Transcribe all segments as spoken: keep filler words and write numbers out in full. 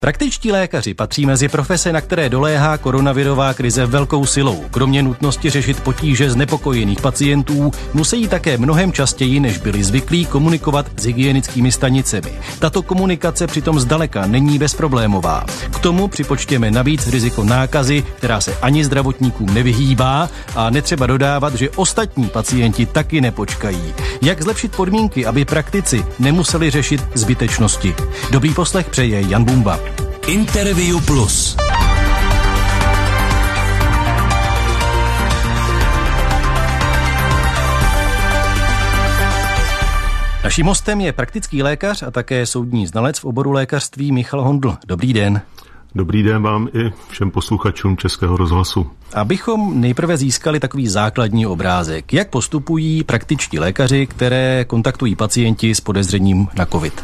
Praktičtí lékaři patří mezi profese, na které doléhá koronavirová krize velkou silou. Kromě nutnosti řešit potíže znepokojených pacientů, musí také mnohem častěji, než byli zvyklí, komunikovat s hygienickými stanicemi. Tato komunikace přitom zdaleka není bezproblémová. K tomu připočtěme navíc riziko nákazy, která se ani zdravotníkům nevyhýbá, a netřeba dodávat, že ostatní pacienti taky nepočkají. Jak zlepšit podmínky, aby praktici nemuseli řešit zbytečnosti? Dobrý poslech přeje Jan Bumba. Interview Plus. Naším hostem je praktický lékař a také soudní znalec v oboru lékařství Michal Hondl. Dobrý den. Dobrý den vám i všem posluchačům Českého rozhlasu. Abychom nejprve získali takový základní obrázek, jak postupují praktičtí lékaři, které kontaktují pacienti s podezřením na COVID?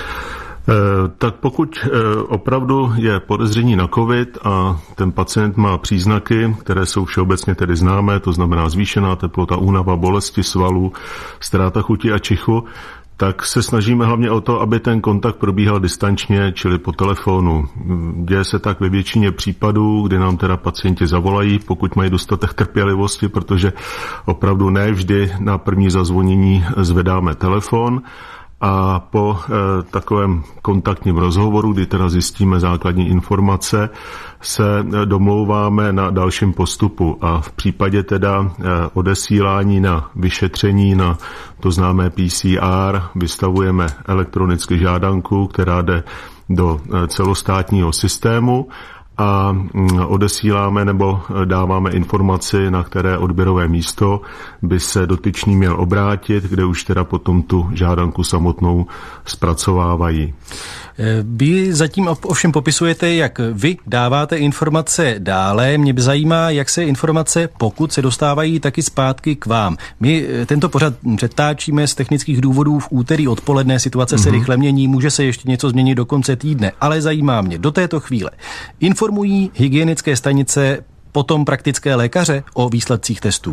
Tak pokud opravdu je podezření na COVID a ten pacient má příznaky, které jsou všeobecně tedy známé, to znamená zvýšená teplota, únava, bolesti svalů, ztráta chuti a čichu, tak se snažíme hlavně o to, aby ten kontakt probíhal distančně, čili po telefonu. Děje se tak ve většině případů, kdy nám teda pacienti zavolají, pokud mají dostatek trpělivosti, protože opravdu ne vždy na první zazvonění zvedáme telefon. A po e, takovém kontaktním rozhovoru, kdy teda zjistíme základní informace, se domlouváme na dalším postupu a v případě teda e, odesílání na vyšetření na to známé P C R vystavujeme elektronicky žádanku, která jde do e, celostátního systému a odesíláme nebo dáváme informaci, na které odběrové místo by se dotyčný měl obrátit, kde už teda potom tu žádanku samotnou zpracovávají. Vy zatím ovšem popisujete, jak vy dáváte informace dále. Mě by zajímá, jak se informace, pokud se dostávají, taky zpátky k vám. My tento pořad přetáčíme z technických důvodů v úterý odpoledne, situace mm-hmm. se rychle mění, může se ještě něco změnit do konce týdne, ale zajímá mě do této chvíle. Informují hygienické stanice potom praktické lékaře o výsledcích testů?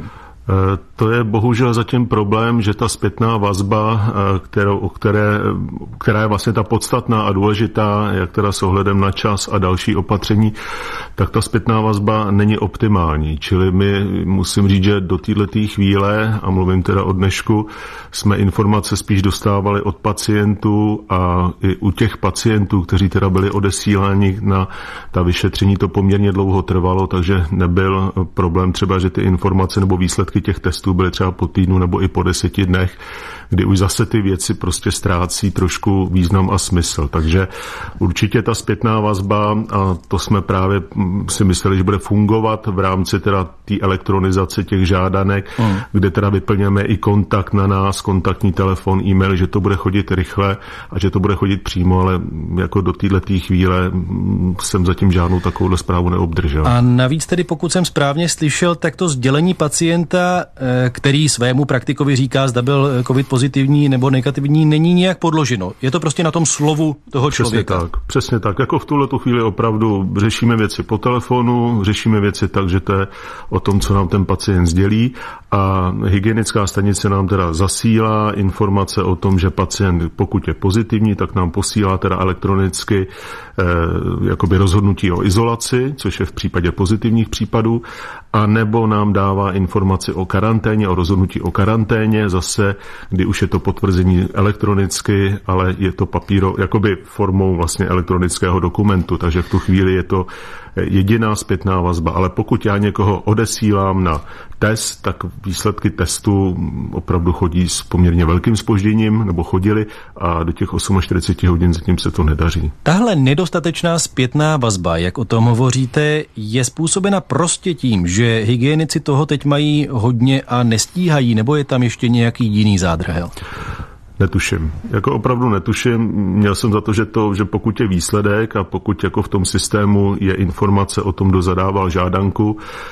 To je bohužel zatím problém, že ta zpětná vazba, kterou, o které, která je vlastně ta podstatná a důležitá, jak teda s ohledem na čas a další opatření, tak ta zpětná vazba není optimální. Čili my musím říct, že do této chvíle, a mluvím teda o dnešku, jsme informace spíš dostávali od pacientů a i u těch pacientů, kteří teda byli odesíláni na ta vyšetření, to poměrně dlouho trvalo, takže nebyl problém třeba, že ty informace nebo výsledky těch testů byly třeba po týdnu nebo i po deseti dnech, kdy už zase ty věci prostě ztrácí trošku význam a smysl. Takže určitě ta zpětná vazba, a to jsme právě si mysleli, že bude fungovat v rámci teda té elektronizace těch žádanek, mm. kde teda vyplňujeme i kontakt na nás, kontaktní telefon, e-mail, že to bude chodit rychle a že to bude chodit přímo, ale jako do této chvíle jsem zatím žádnou takovouhle zprávu neobdržel. A navíc tedy, pokud jsem správně slyšel, tak to sdělení pacienta, který svému praktikovi říká, zda byl COVID pozitivní nebo negativní, není nijak podloženo. Je to prostě na tom slovu toho přesně člověka. Tak, přesně tak. Jako v tuhletu chvíli opravdu řešíme věci po telefonu, řešíme věci tak, že to je o tom, co nám ten pacient sdělí, a hygienická stanice nám teda zasílá informace o tom, že pacient, pokud je pozitivní, tak nám posílá teda elektronicky eh, jakoby rozhodnutí o izolaci, což je v případě pozitivních případů, a nebo nám dává informaci o karanténě, o rozhodnutí o karanténě, zase, kdy už je to potvrzení elektronicky, ale je to papíro, jakoby formou vlastně elektronického dokumentu, takže v tu chvíli je to jediná zpětná vazba. Ale pokud já někoho odesílám na test, tak výsledky testu opravdu chodí s poměrně velkým zpožděním, nebo chodili, a do těch čtyřicet osm hodin zatím se to nedaří. Tahle nedostatečná zpětná vazba, jak o tom hovoříte, je způsobena prostě tím, že hygienici toho teď mají hodně a nestíhají, nebo je tam ještě nějaký jiný zádrhel? Netuším. Jako opravdu netuším. Měl jsem za to, že to, že pokud je výsledek a pokud jako v tom systému je informace o tom, kdo zadával žádanku,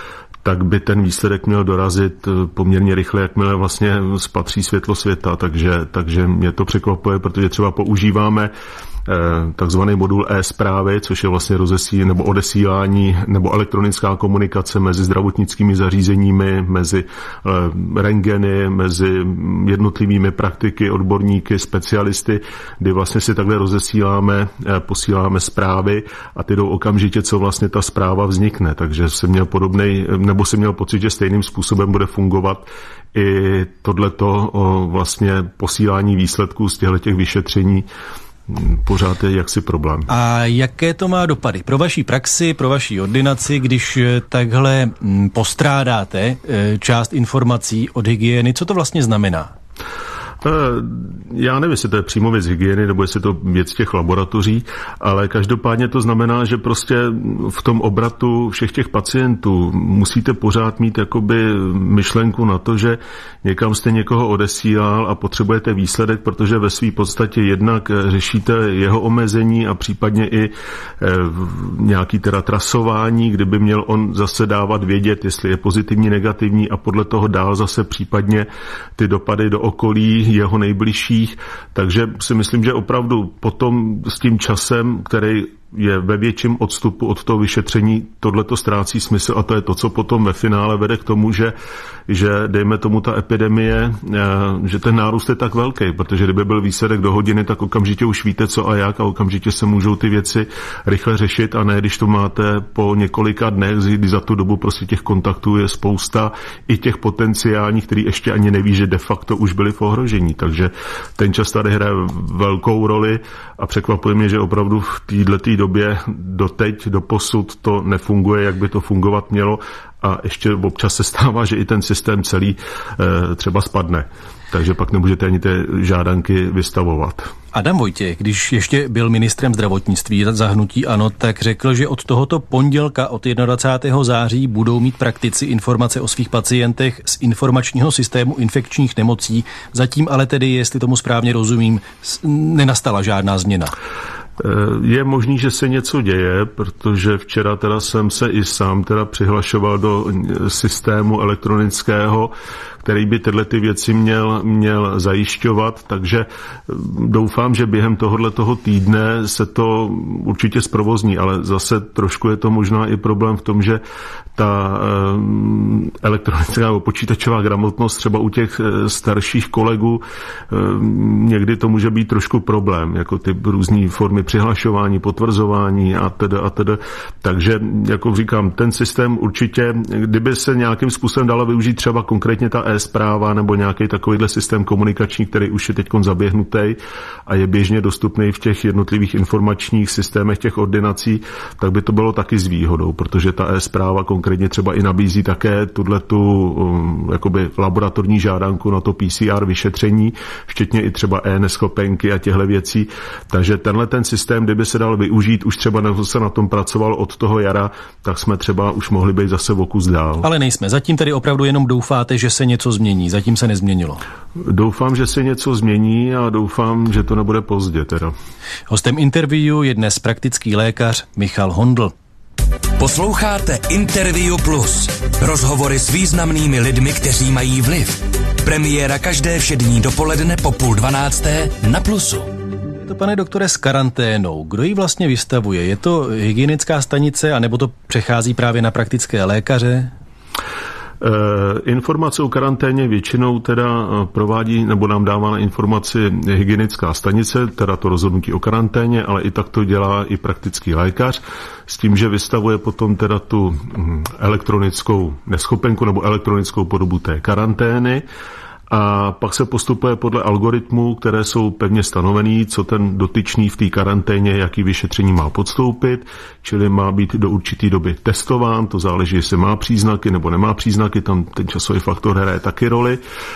tak by ten výsledek měl dorazit poměrně rychle, jakmile vlastně spatří světlo světa, takže, takže mě to překvapuje, protože třeba používáme takzvaný modul e-zprávy, což je vlastně rozesílání nebo odesílání nebo elektronická komunikace mezi zdravotnickými zařízeními, mezi rentgeny, mezi jednotlivými praktiky, odborníky, specialisty, kdy vlastně si takhle rozesíláme, posíláme zprávy a ty jdou okamžitě, co vlastně ta zpráva vznikne. Takže jsem měl podobnej, nebo jsem měl pocit, že stejným způsobem bude fungovat i tohleto vlastně posílání výsledků z těchto vyšetření. Pořád je jaksi problém. A jaké to má dopady pro vaší praxi, pro vaší ordinaci, když takhle postrádáte část informací od hygieny? Co to vlastně znamená? Já nevím, jestli to je přímo věc hygieny, nebo jestli to věc těch laboratoří, ale každopádně to znamená, že prostě v tom obratu všech těch pacientů musíte pořád mít jakoby myšlenku na to, že někam jste někoho odesílal a potřebujete výsledek, protože ve své podstatě jednak řešíte jeho omezení a případně i nějaký teda trasování, kdyby měl on zase dávat vědět, jestli je pozitivní, negativní a podle toho dál zase případně ty dopady do okolí jeho nejbližších, takže si myslím, že opravdu potom s tím časem, který je ve větším odstupu od toho vyšetření, tohleto ztrácí smysl a to je to, co potom ve finále vede k tomu, že, že dejme tomu ta epidemie, že ten nárůst je tak velký, protože kdyby byl výsledek do hodiny, tak okamžitě už víte co a jak a okamžitě se můžou ty věci rychle řešit a ne, když to máte po několika dnech, kdy za tu dobu prostě těch kontaktů je spousta, i těch potenciálních, který ještě ani neví, že de facto už byli v ohrožení, takže ten čas tady hraje velkou roli a překvapuje mě, že opravdu v této době doteď, doposud to nefunguje, jak by to fungovat mělo a ještě občas se stává, že i ten systém celý e, třeba spadne. Takže pak nemůžete ani ty žádanky vystavovat. Adam Vojtěch, když ještě byl ministrem zdravotnictví za hnutí ANO, tak řekl, že od tohoto pondělka, od dvacátého prvního září, budou mít praktici informace o svých pacientech z informačního systému infekčních nemocí. Zatím ale tedy, jestli tomu správně rozumím, nenastala žádná změna. Je možný, že se něco děje, protože včera teda jsem se i sám teda přihlašoval do systému elektronického, který by tyhle ty věci měl, měl zajišťovat, takže doufám, že během tohoto týdne se to určitě zprovozní, ale zase trošku je to možná i problém v tom, že ta elektronická nebo počítačová gramotnost třeba u těch starších kolegů někdy to může být trošku problém, jako ty různé formy přihlašování, potvrzování a teda a teda. Takže, jako říkám, ten systém určitě, kdyby se nějakým způsobem dalo využít třeba konkrétně ta e-zpráva nebo nějaký takovýhle systém komunikační, který už je teď zaběhnutý a je běžně dostupný v těch jednotlivých informačních systémech těch ordinací, tak by to bylo taky s výhodou, protože ta e-zpráva konkrétně třeba i nabízí také tuhletu um, jakoby laboratorní žádanku na to P C R vyšetření, včetně i třeba e-neschopenky a těchto věcí. Takže tenhle ten systém, kdyby se dal využít, už třeba se na tom pracoval od toho jara, tak jsme třeba už mohli být zase o kus dál. Ale nejsme. Zatím tedy opravdu jenom doufáte, že se něco změní. Zatím se nezměnilo. Doufám, že se něco změní a doufám, že to nebude pozdě teda. Hostem interview je dnes praktický lékař Michal Hondl. Posloucháte Interview Plus. Rozhovory s významnými lidmi, kteří mají vliv. Premiéra každé všední dopoledne po půl dvanácté na Plusu. Je to, pane doktore, s karanténou. Kdo ji vlastně vystavuje? Je to hygienická stanice, anebo to přechází právě na praktické lékaře? Informace o karanténě většinou teda provádí nebo nám dává na informaci hygienická stanice, teda to rozhodnutí o karanténě, ale i tak to dělá i praktický lékař, s tím, že vystavuje potom teda tu elektronickou neschopenku nebo elektronickou podobu té karantény. A pak se postupuje podle algoritmů, které jsou pevně stanovený, co ten dotyčný v té karanténě, jaký vyšetření má podstoupit, čili má být do určité doby testován, to záleží, jestli má příznaky nebo nemá příznaky, tam ten časový faktor hraje taky roli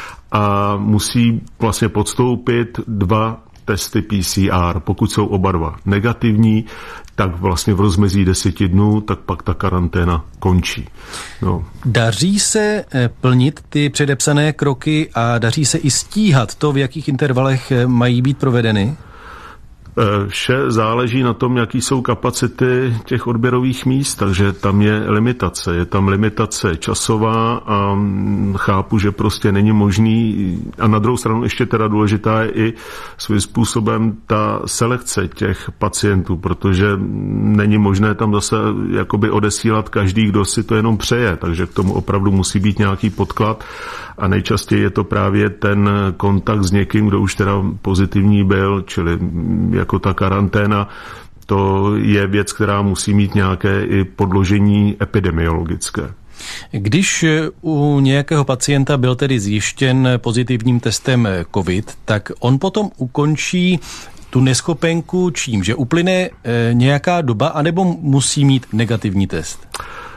a musí vlastně podstoupit dva testy P C R. Pokud jsou oba dva negativní, tak vlastně v rozmezí deseti dnů, tak pak ta karanténa končí. No. Daří se plnit ty předepsané kroky a daří se i stíhat to, v jakých intervalech mají být provedeny? Vše záleží na tom, jaký jsou kapacity těch odběrových míst, takže tam je limitace. Je tam limitace časová a chápu, že prostě není možný. A na druhou stranu ještě teda důležitá je i svým způsobem ta selekce těch pacientů, protože není možné tam zase jakoby odesílat každý, kdo si to jenom přeje, takže k tomu opravdu musí být nějaký podklad a nejčastěji je to právě ten kontakt s někým, kdo už teda pozitivní byl, čili jako ta karanténa, to je věc, která musí mít nějaké i podložení epidemiologické. Když u nějakého pacienta byl tedy zjištěn pozitivním testem COVID, tak on potom ukončí tu neschopenku čím? Že uplyne nějaká doba, anebo musí mít negativní test?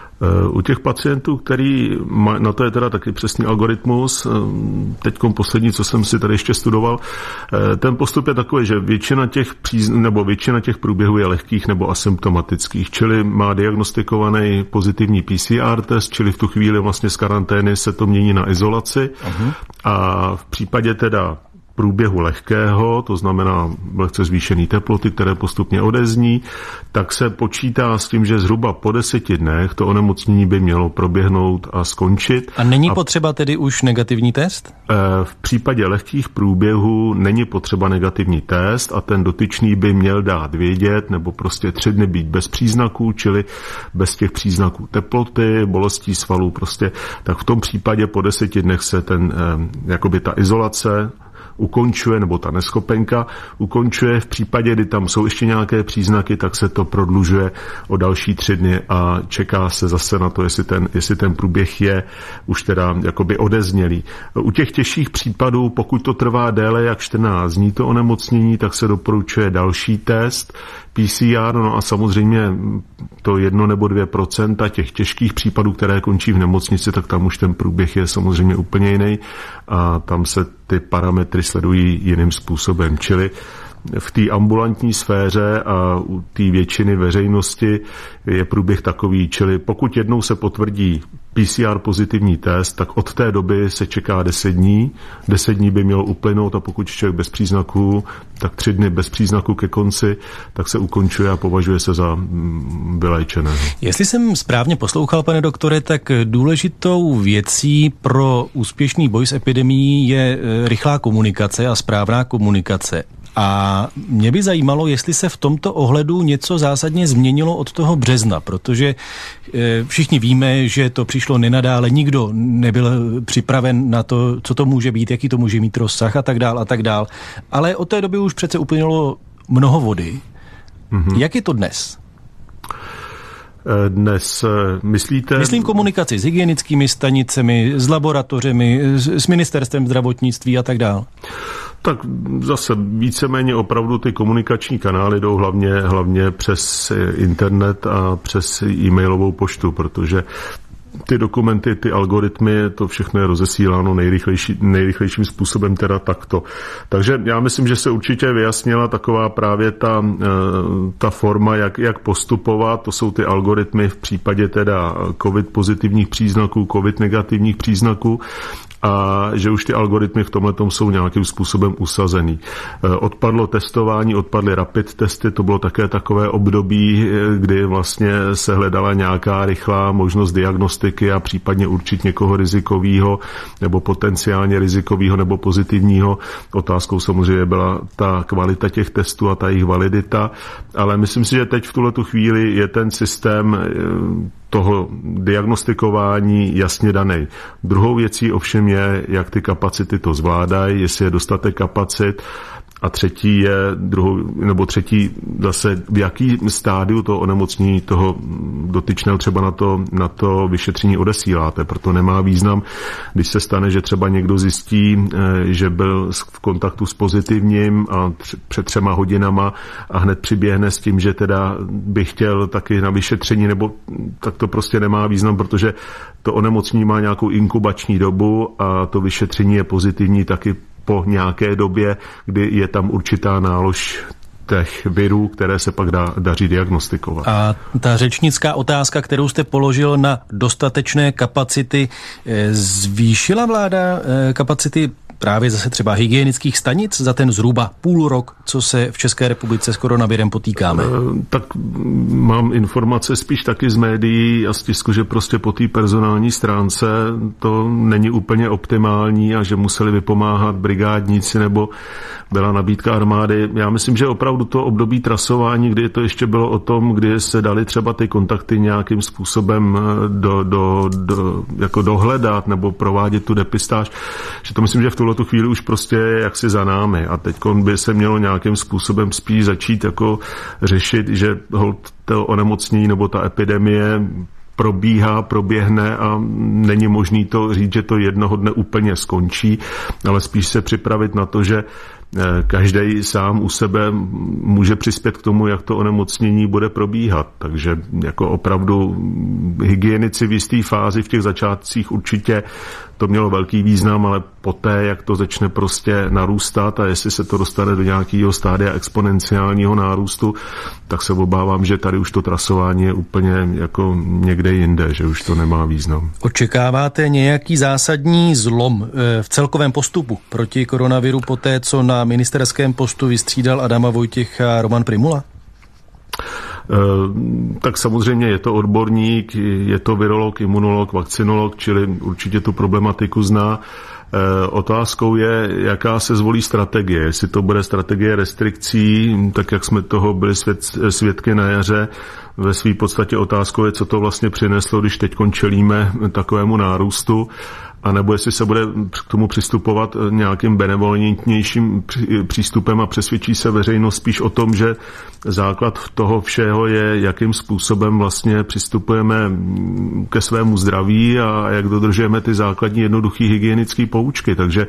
U těch pacientů, který má, na to je teda taky přesný algoritmus, teďkom poslední, co jsem si tady ještě studoval, ten postup je takový, že většina těch, příz, nebo většina těch průběhů je lehkých nebo asymptomatických, čili má diagnostikovaný pozitivní P C R test, čili v tu chvíli vlastně z karantény se to mění na izolaci. Uh-huh. A v případě teda průběhu lehkého, to znamená lehce zvýšený teploty, které postupně odezní, tak se počítá s tím, že zhruba po deseti dnech to onemocnění by mělo proběhnout a skončit. A není a potřeba tedy už negativní test? V případě lehkých průběhů není potřeba negativní test a ten dotyčný by měl dát vědět, nebo prostě tři dny být bez příznaků, čili bez těch příznaků teploty, bolestí svalů, prostě, tak v tom případě po deseti dnech se ten, jakoby ta izolace ukončuje, nebo ta neschopenka ukončuje. V případě, kdy tam jsou ještě nějaké příznaky, tak se to prodlužuje o další tři dny a čeká se zase na to, jestli ten, jestli ten průběh je už teda jakoby odeznělý. U těch těžších případů, pokud to trvá déle jak čtrnáct dní to onemocnění, tak se doporučuje další test P C R, no a samozřejmě to jedno nebo dvě procenta těch těžkých případů, které končí v nemocnici, tak tam už ten průběh je samozřejmě úplně jiný a tam se ty parametry sledují jiným způsobem. Čili v té ambulantní sféře a u té většiny veřejnosti je průběh takový, čili pokud jednou se potvrdí P C R pozitivní test, tak od té doby se čeká deset dní. deset dní by mělo uplynout a pokud člověk bez příznaků, tak tři dny bez příznaků ke konci, tak se ukončuje a považuje se za vyléčeného. Jestli jsem správně poslouchal, pane doktore, tak důležitou věcí pro úspěšný boj s epidemií je rychlá komunikace a správná komunikace. A mě by zajímalo, jestli se v tomto ohledu něco zásadně změnilo od toho března, protože všichni víme, že to přišlo nenadále, nikdo nebyl připraven na to, co to může být, jaký to může mít rozsah a tak dál a tak dál. Ale od té doby už přece uplynulo mnoho vody. Mm-hmm. Jak je to dnes? Dnes myslíte... Myslím komunikaci s hygienickými stanicemi, s laboratořemi, s ministerstvem zdravotnictví a tak dál. Tak zase víceméně opravdu ty komunikační kanály jdou hlavně, hlavně přes internet a přes e-mailovou poštu, protože ty dokumenty, ty algoritmy, to všechno je rozesíláno nejrychlejší, nejrychlejším způsobem teda takto. Takže já myslím, že se určitě vyjasnila taková právě ta, ta forma, jak, jak postupovat. To jsou ty algoritmy v případě teda COVID pozitivních příznaků, COVID negativních příznaků a že už ty algoritmy v tomhletom jsou nějakým způsobem usazený. Odpadlo testování, odpadly rapid testy, to bylo také takové období, kdy vlastně se hledala nějaká rychlá možnost diagnostiky a případně určit někoho rizikového nebo potenciálně rizikového nebo pozitivního. Otázkou samozřejmě byla ta kvalita těch testů a ta jejich validita, ale myslím si, že teď v tuhletu chvíli je ten systém toho diagnostikování jasně daný. Druhou věcí ovšem je, jak ty kapacity to zvládají, jestli je dostatek kapacit. A třetí je, druhou, nebo třetí zase, v jaký stádiu toho onemocnění toho dotyčného třeba na to, na to vyšetření odesíláte. Proto nemá význam, když se stane, že třeba někdo zjistí, že byl v kontaktu s pozitivním a před třema hodinama a hned přiběhne s tím, že teda by chtěl taky na vyšetření, nebo tak to prostě nemá význam, protože to onemocnění má nějakou inkubační dobu a to vyšetření je pozitivní taky po nějaké době, kdy je tam určitá nálož těch virů, které se pak dá, daří diagnostikovat. A ta řečnická otázka, kterou jste položil na dostatečné kapacity, zvýšila vláda kapacity právě zase třeba hygienických stanic za ten zhruba půl rok, co se v České republice s koronavirem potýkáme? Tak mám informace spíš taky z médií a z tisku, že prostě po té personální stránce to není úplně optimální a že museli vypomáhat brigádníci nebo byla nabídka armády. Já myslím, že opravdu to období trasování, kdy to ještě bylo o tom, kdy se dali třeba ty kontakty nějakým způsobem do, do, do, jako dohledat nebo provádět tu depistáž, že to myslím, že v tuhletu chvíli už prostě je jaksi za námi a teď by se mělo nějakým způsobem spíš začít jako řešit, že holt to onemocnění nebo ta epidemie probíhá, proběhne a není možný to říct, že to jednoho dne úplně skončí, ale spíš se připravit na to, že každý sám u sebe může přispět k tomu, jak to onemocnění bude probíhat. Takže jako opravdu hygienici v jisté fázi v těch začátcích určitě to mělo velký význam, ale poté, jak to začne prostě narůstat a jestli se to dostane do nějakého stádia exponenciálního nárůstu, tak se obávám, že tady už to trasování je úplně jako někde jinde, že už to nemá význam. Očekáváte nějaký zásadní zlom v celkovém postupu proti koronaviru poté, co na ministerském postu vystřídal Adama Vojtěcha a Roman Prymula? Tak samozřejmě je to odborník, je to virolog, imunolog, vakcinolog, čili určitě tu problematiku zná. Otázkou je, jaká se zvolí strategie. Jestli to bude strategie restrikcí, tak jak jsme toho byli svěd, svědky na jaře, ve své podstatě otázkou je, co to vlastně přineslo, když teď čelíme takovému nárůstu, a nebo jestli se bude k tomu přistupovat nějakým benevolentnějším přístupem a přesvědčí se veřejnost spíš o tom, že základ toho všeho je, jakým způsobem vlastně přistupujeme ke svému zdraví a jak dodržujeme ty základní jednoduché hygienické poučky. Takže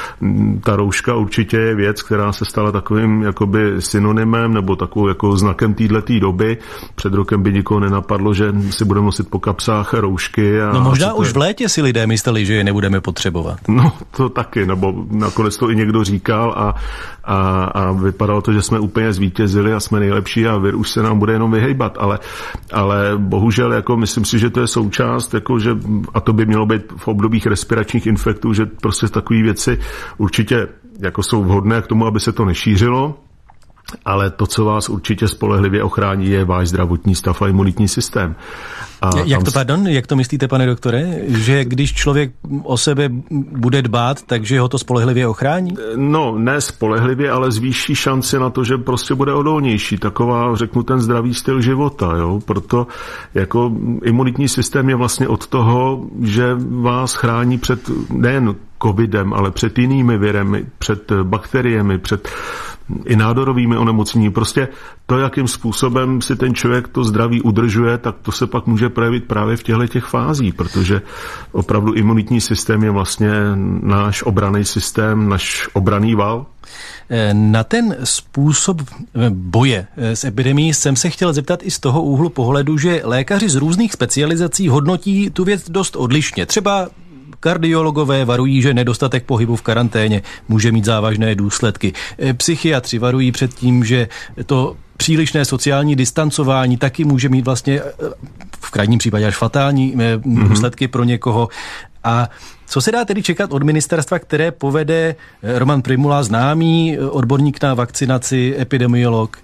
ta rouška určitě je věc, která se stala takovým jakoby synonymem nebo takovou jako znakem téhletý doby. Před rokem by nikoho nenapadlo, že si budeme nosit po kapsách roušky. A no možná už v létě si lidé mysleli, že je nebudeme potřebovat. No to taky, nebo nakonec to i někdo říkal a, a, a vypadalo to, že jsme úplně zvítězili a jsme nejlepší a vir už se nám bude jenom vyhejbat, ale, ale bohužel jako myslím si, že to je součást, jako že, a to by mělo být v obdobích respiračních infektů, že prostě takové věci určitě jako jsou vhodné k tomu, aby se to nešířilo, ale to, co vás určitě spolehlivě ochrání, je váš zdravotní stav a imunitní systém. A jak to, pardon, jak to myslíte, pane doktore? Že když člověk o sebe bude dbát, takže ho to spolehlivě ochrání? No, ne spolehlivě, ale zvýší šanci na to, že prostě bude odolnější. Taková, řeknu, ten zdravý styl života, jo. Proto jako imunitní systém je vlastně od toho, že vás chrání před nejen covidem, ale před jinými viremi, před bakteriemi, před i nádorovými onemocněními. Prostě to, jakým způsobem si ten člověk to zdraví udržuje, tak to se pak může projevit právě v těchto těch fázích, protože opravdu imunitní systém je vlastně náš obranný systém, náš obranný val. Na ten způsob boje s epidemií jsem se chtěl zeptat i z toho úhlu pohledu, že lékaři z různých specializací hodnotí tu věc dost odlišně. Třeba kardiologové varují, že nedostatek pohybu v karanténě může mít závažné důsledky. Psychiatři varují před tím, že to přílišné sociální distancování taky může mít vlastně v krajním případě až fatální důsledky pro někoho. A co se dá tedy čekat od ministerstva, které povede Roman Prymula, známý odborník na vakcinaci, epidemiolog?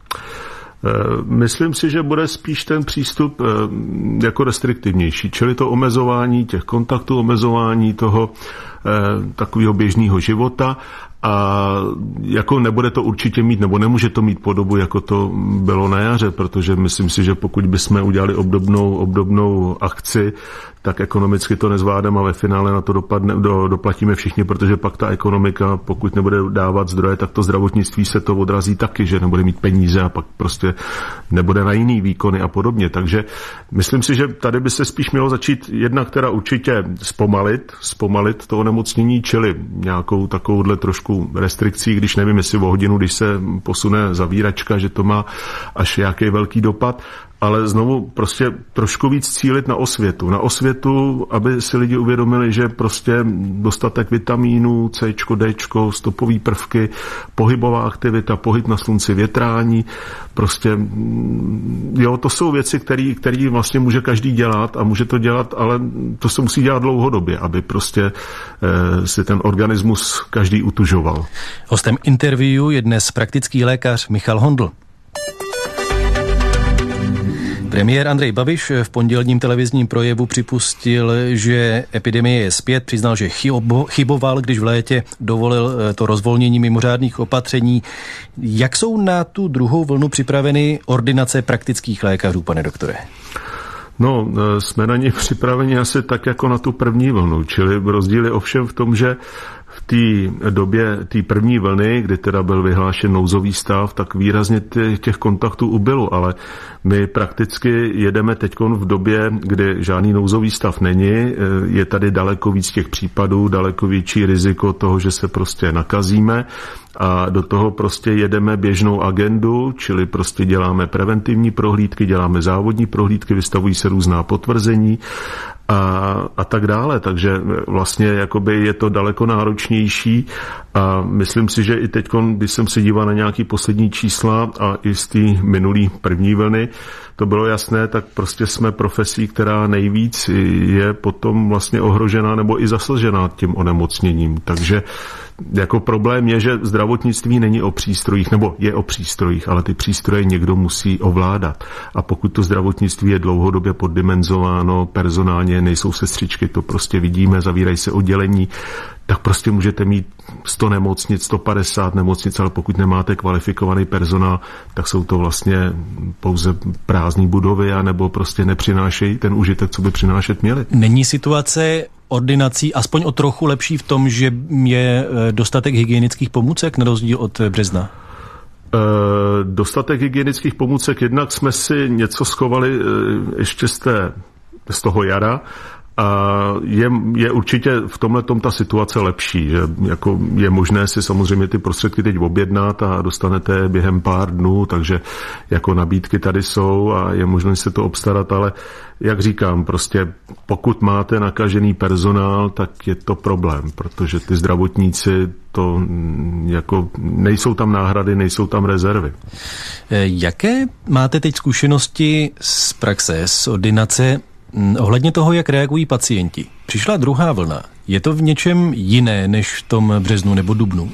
Myslím si, že bude spíš ten přístup jako restriktivnější, čili to omezování těch kontaktů, omezování toho takového běžného života a jako nebude to určitě mít, nebo nemůže to mít podobu, jako to bylo na jaře, protože myslím si, že pokud bychom udělali obdobnou, obdobnou akci, tak ekonomicky to nezvládneme a ve finále na to dopadne, do, doplatíme všichni, protože pak ta ekonomika, pokud nebude dávat zdroje, tak to zdravotnictví se to odrazí taky, že nebude mít peníze a pak prostě nebude na jiný výkony a podobně. Takže myslím si, že tady by se spíš mělo začít jedna, která určitě zpomalit, zpomalit to onemocnění, čili nějakou takovouhle trošku restrikcí, když nevím, jestli o hodinu, když se posune zavíračka, že to má až nějaký velký dopad. ale znovu prostě trošku víc cílit na osvětu. Na osvětu, aby si lidi uvědomili, že prostě dostatek vitamínů, C, D, stopové prvky, pohybová aktivita, pohyb na slunci, větrání, prostě jo, to jsou věci, které které vlastně může každý dělat a může to dělat, ale to se musí dělat dlouhodobě, aby prostě eh, si ten organismus každý utužoval. Hostem interview je dnes praktický lékař Michal Hondl. Premiér Andrej Babiš v pondělním televizním projevu připustil, že epidemie je zpět, přiznal, že chyboval, když v létě dovolil to rozvolnění mimořádných opatření. Jak jsou na tu druhou vlnu připraveny ordinace praktických lékařů, pane doktore? No, jsme na ně připraveni asi tak jako na tu první vlnu, čili rozdíl je ovšem v tom, že v té době té první vlny, kdy teda byl vyhlášen nouzový stav, tak výrazně těch kontaktů ubylo, ale my prakticky jedeme teďkon v době, kdy žádný nouzový stav není, je tady daleko víc těch případů, daleko větší riziko toho, že se prostě nakazíme a do toho prostě jedeme běžnou agendu, čili prostě děláme preventivní prohlídky, děláme závodní prohlídky, vystavují se různá potvrzení a, a tak dále, takže vlastně jakoby je to daleko náročnější a myslím si, že i teď, když jsem se díval na nějaký poslední čísla a i z té minulý první vlny, to bylo jasné, tak prostě jsme profesí, která nejvíc je potom vlastně ohrožená nebo i zasažená tím onemocněním, takže jako problém je, že zdravotnictví není o přístrojích, nebo je o přístrojích, ale ty přístroje někdo musí ovládat. A pokud to zdravotnictví je dlouhodobě poddimenzováno, personálně nejsou sestřičky, to prostě vidíme, zavírají se oddělení, tak prostě můžete mít sto nemocnic, sto padesát nemocnic, ale pokud nemáte kvalifikovaný personál, tak jsou to vlastně pouze prázdné budovy, anebo prostě nepřinášejí ten užitek, co by přinášet měli. Není situace ordinací aspoň o trochu lepší v tom, že je dostatek hygienických pomůcek na rozdíl od března? E, dostatek hygienických pomůcek, jednak jsme si něco schovali ještě z, té, z toho jara, a je, je určitě v tomhletom ta situace lepší, že jako je možné si samozřejmě ty prostředky teď objednat a dostanete je během pár dnů, takže jako nabídky tady jsou a je možné si to obstarat, ale jak říkám, prostě pokud máte nakažený personál, tak je to problém, protože ty zdravotníci to jako nejsou tam náhrady, nejsou tam rezervy. Jaké máte teď zkušenosti z praxe, z ordinace ohledně toho, jak reagují pacienti? Přišla druhá vlna. Je to v něčem jiné než v tom březnu nebo dubnu?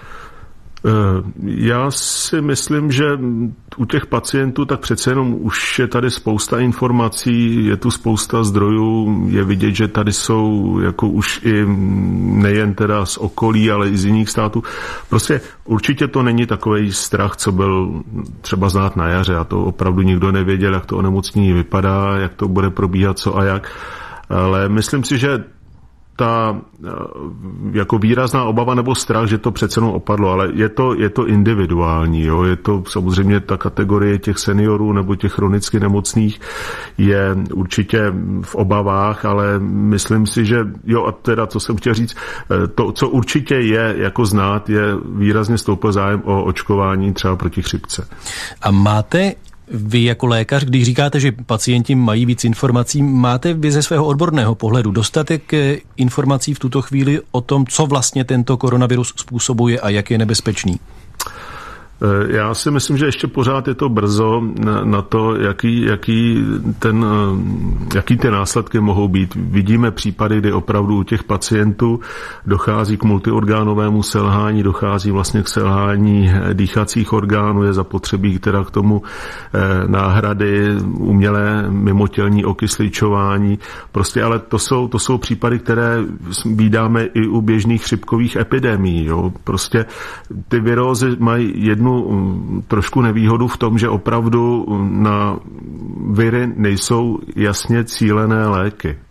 Já si myslím, že u těch pacientů tak přece jenom už je tady spousta informací, je tu spousta zdrojů, je vidět, že tady jsou jako už i nejen teda z okolí, ale i z jiných států. Prostě určitě to není takovej strach, co byl třeba znát na jaře a to opravdu nikdo nevěděl, jak to onemocnění vypadá, jak to bude probíhat, co a jak. Ale myslím si, že ta jako výrazná obava nebo strach, že to přece jenom opadlo, ale je to, je to individuální. Jo? Je to samozřejmě ta kategorie těch seniorů nebo těch chronicky nemocných je určitě v obavách, ale myslím si, že jo, a teda, co jsem chtěl říct, to, co určitě je jako znát, je výrazně stoupl zájem o očkování třeba proti chřipce. A máte vy jako lékař, když říkáte, že pacienti mají víc informací, máte vy ze svého odborného pohledu dostatek informací v tuto chvíli o tom, co vlastně tento koronavirus způsobuje a jak je nebezpečný? Já si myslím, že ještě pořád je to brzo na, na to, jaký, jaký, ten, jaký ty následky mohou být. Vidíme případy, kdy opravdu u těch pacientů dochází k multiorgánovému selhání, dochází vlastně k selhání dýchacích orgánů, je zapotřebí teda k tomu náhrady, umělé mimotělní okysličování. Prostě, ale to jsou, to jsou případy, které vídáme i u běžných chřipkových epidemií. Jo. Prostě ty virózy mají jednu trošku nevýhodu v tom, že opravdu na viry nejsou jasně cílené léky.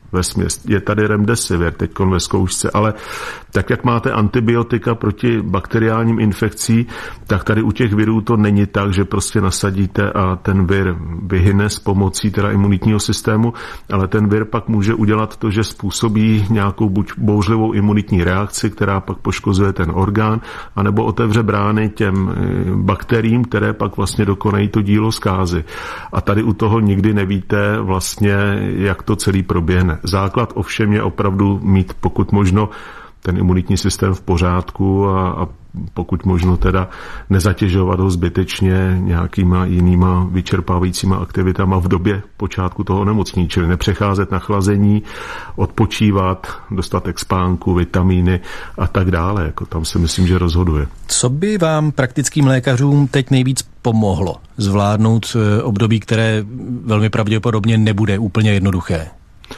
vesměs. Je tady remdesivir teďkon ve zkoušce, ale tak, jak máte antibiotika proti bakteriálním infekcím, tak tady u těch virů to není tak, že prostě nasadíte a ten vir vyhyne s pomocí teda imunitního systému, ale ten vir pak může udělat to, že způsobí nějakou buď bouřlivou imunitní reakci, která pak poškozuje ten orgán, anebo otevře brány těm bakteriím, které pak vlastně dokonají to dílo zkázy. A tady u toho nikdy nevíte vlastně, jak to celý proběhne. Základ ovšem je opravdu mít pokud možno ten imunitní systém v pořádku a, a pokud možno teda nezatěžovat ho zbytečně nějakýma jinýma vyčerpávajícíma aktivitama v době počátku toho onemocnění, čili nepřecházet na chlazení, odpočívat, dostatek spánku, vitamíny a tak dále. Jako tam si myslím, že rozhoduje. Co by vám praktickým lékařům teď nejvíc pomohlo zvládnout období, které velmi pravděpodobně nebude úplně jednoduché?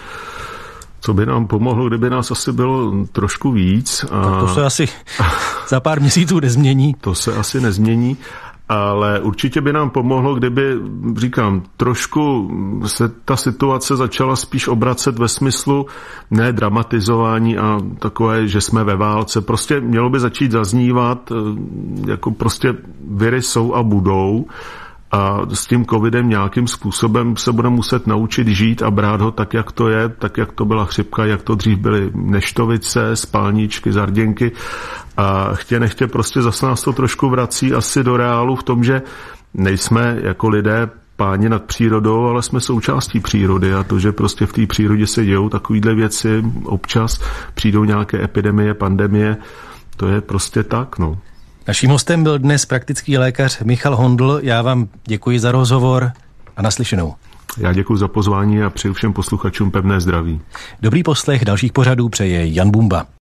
Co by nám pomohlo, kdyby nás asi bylo trošku víc. A tak to se asi za pár měsíců nezmění. To se asi nezmění, ale určitě by nám pomohlo, kdyby, říkám, trošku se ta situace začala spíš obracet ve smyslu ne dramatizování a takové, že jsme ve válce. Prostě mělo by začít zaznívat, jako prostě viry jsou a budou. A s tím covidem nějakým způsobem se bude muset naučit žít a brát ho tak, jak to je, tak, jak to byla chřipka, jak to dřív byly neštovice, spálničky, zarděnky. A chtě nechtě prostě zase nás to trošku vrací asi do reálu v tom, že nejsme jako lidé páni nad přírodou, ale jsme součástí přírody a to, že prostě v té přírodě se dějou takovýhle věci, občas přijdou nějaké epidemie, pandemie, to je prostě tak, no. Naším hostem byl dnes praktický lékař Michal Hondl. Já vám děkuji za rozhovor a naslyšenou. Já děkuji za pozvání a přeju všem posluchačům pevné zdraví. Dobrý poslech dalších pořadů přeje Jan Bumba.